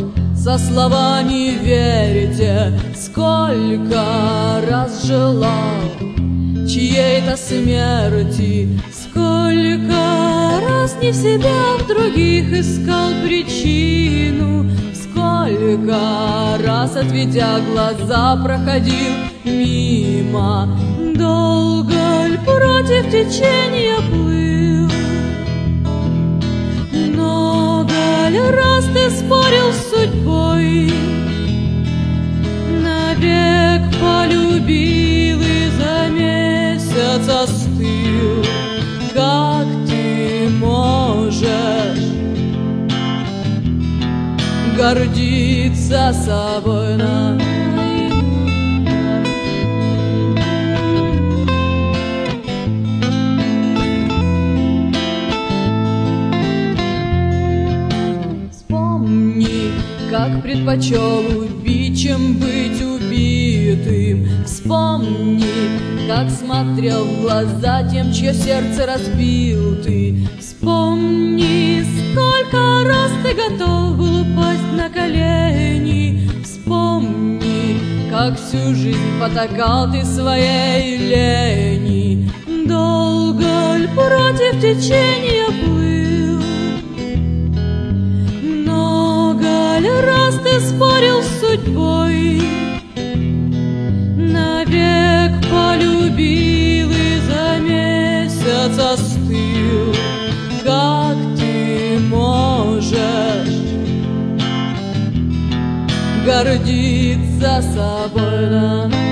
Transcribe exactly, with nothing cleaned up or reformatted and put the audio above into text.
со слова не верите, сколько раз желал чьей-то смерти, сколько раз не в себя, в других искал причину, сколько раз, отведя глаза, проходил мимо, долго ль против течения плыл, много ли раз ты спорил с судьбой, навек полюбил и за месяц остыл. Как ты можешь гордиться собой? На вспомни, как предпочел убить, чем быть убитым. Вспомни, как смотрел в глаза тем, чье сердце разбил ты. Вспомни, сколько раз ты готов был упасть на колени. Вспомни, как всю жизнь потакал ты своей лени. Долго ль против течения плыл, много ли раз ты спорил с судьбой, навек полюбил и за месяц остыл. Как ты можешь гордиться собой?